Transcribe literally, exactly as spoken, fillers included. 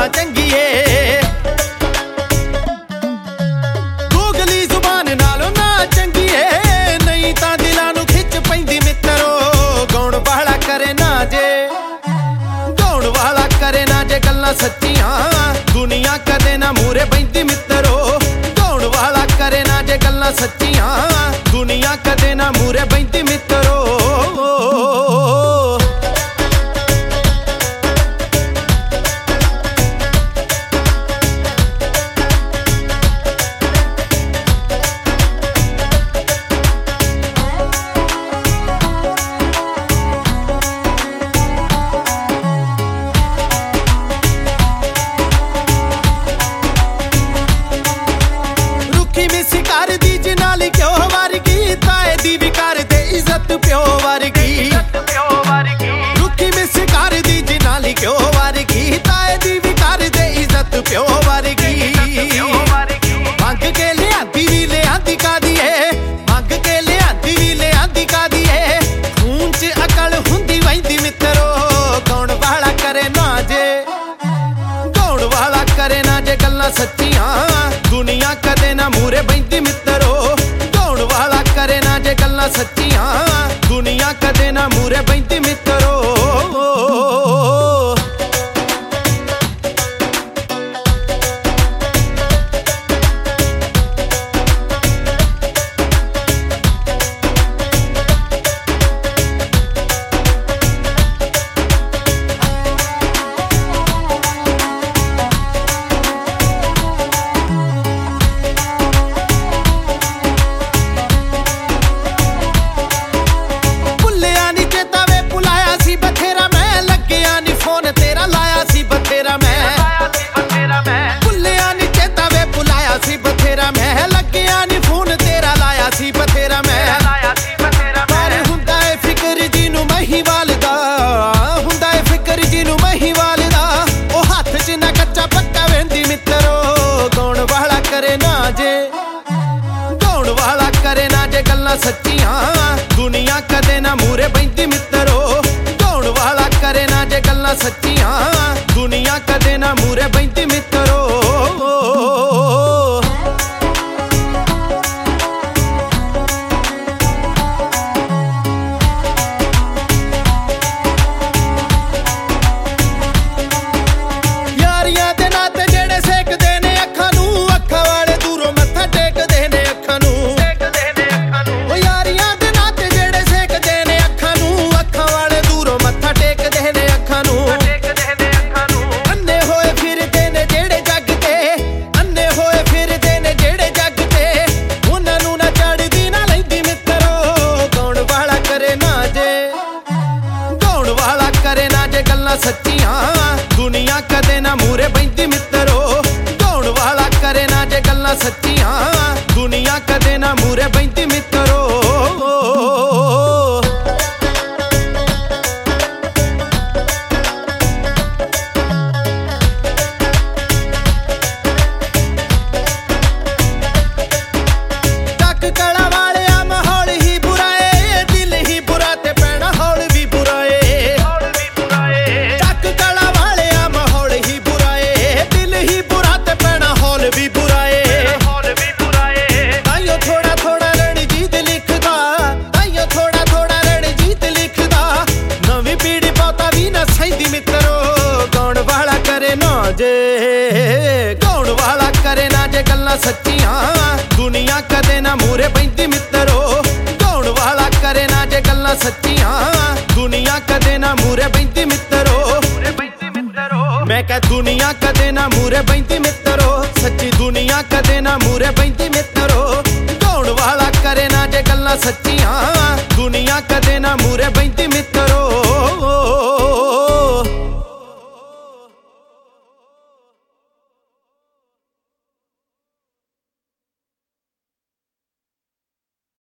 चंगी ए गूगली जुबान नालों ना चंगी ए नहीं तां दिलां नूं खिच पैंदी मित्रो गाउण वाला करे ना जे गाउण वाला करे ना जे गल्लां सच्चियां दुनिया कदे ना मूरे बैंदी मित्रो गाउण वाला करे ना जे गल्लां सच्चियां दुनिया कदे ना मूरे बैंदी मित्रो प्यो वर्गी रुखी मिस कर दी जिनाली क्यों वर्गी ताए दी भी कर दे इज्जत प्यो वर्गी मंग के लियांदी भी लियांदी का दिए मंग के लियांदी भी लियांदी का दिए खून च अकल हुंदी वैंदी मित्रो गाउण वाला करे ना जे गाउण वाला करे ना जे गल्लां सच्चियां दुनिया कदे ना मूरे बैंदी मित्रो गाउण वाला करे ना जे गल्लां सच्चियां दुनिया कदे ना मूरे बैंदी मित्रो सच्चियां दुनिया कदे ना मूरे बैंदी मित्रो गाउण वाला करे ना जे गल्लां सच्चियां दुनिया कदे ना मूरे बैंदी मित्रो यारियां दे नाते जेड़े सेकदे ने अखां नूं अखां वाले दूरों मत्था टेकदे ने अखां नूं सच्चियां दुनिया कदे ना मूरे बैंदी मित्रो गाउण वाला करे ना जे गल्लां सच्चियां दुनिया कदे ना मूरे बैंदी मित्रो गाउण वाला करे ना जे गल्लां सच्चियां दुनिया कदे ना मूरे बैंदी मित्रो गाउण वाला करे ना जे गल्लां सच्चियां दुनिया कदे ना मूरे बैंदी मित्रो मैं कह दुनिया कदे ना मूरे बैंदी मित्रो सच्ची दुनिया कदे ना मूरे बैंदी मित्रो गाउण वाला करे ना जे गल्लां सच्चियां दुनिया कदे ना मूरे बैंदी मित्रो।